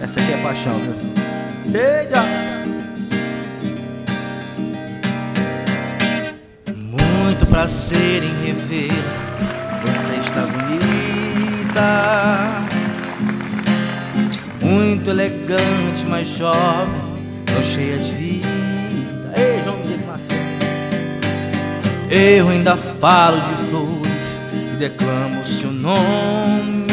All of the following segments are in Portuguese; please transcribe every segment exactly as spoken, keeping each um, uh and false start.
Essa aqui é paixão, viu? Eita! Muito prazer em revê-la. Você está bonita, muito elegante, mas jovem, tão cheia de vida. Ei, João Diego Macedo. Eu ainda falo de flores e declamo seu nome.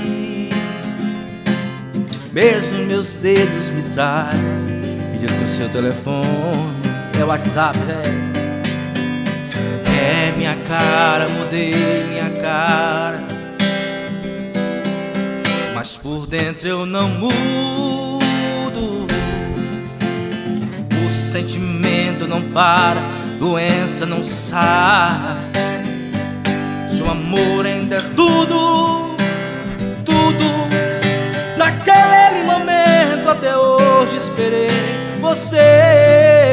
Mesmo meus dedos me traem e diz que o seu telefone é o WhatsApp, velho. É minha cara, mudei minha cara, mas por dentro eu não mudo. O sentimento não para, doença não sara. Seu amor ainda é tudo, tudo. Naquele momento até hoje esperei você.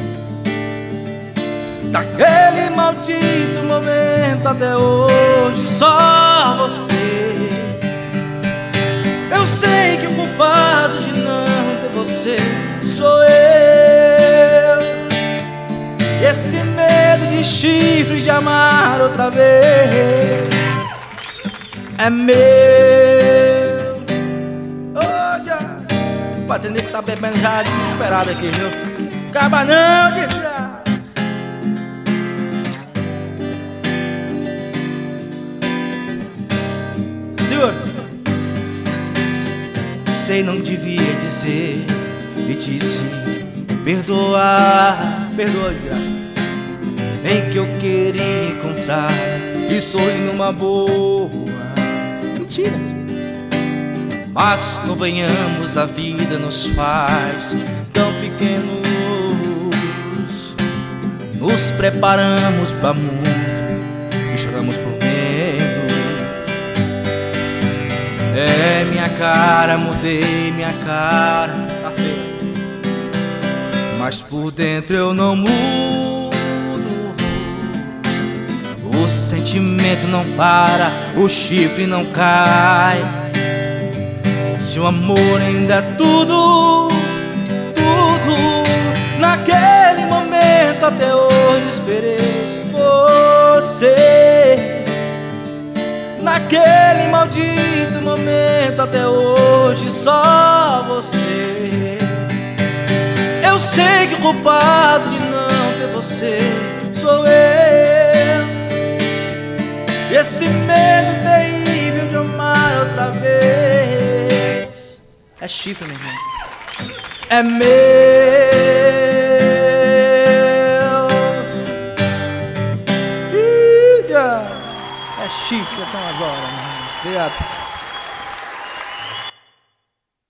Daquele maldito momento até hoje só você. Eu sei que o culpado de não ter você sou eu. Esse medo de chifre de amar outra vez é meu. Olha, o patente que tá bebendo já desesperado aqui, viu? Acaba não, desgraça. Sei, não devia dizer e disse perdoar, perdoa, desgraça. Nem que eu queria encontrar e sorrir numa boa. Mentira. Mas convenhamos, a vida nos faz tão pequenos. Nos preparamos pra muito e choramos por menos. É minha cara, mudei minha cara, tá feio, mas por dentro eu não mudo. O sentimento não para, o chifre não cai. Se o amor ainda é tudo, tudo. Naquele momento até hoje esperei você. Naquele maldito momento até hoje só você. Eu sei que o culpado de não ter você sou eu. Esse medo terrível de amar outra vez é chifre, meu irmão. É meu. É chifre até umas horas, meu irmão. Obrigado.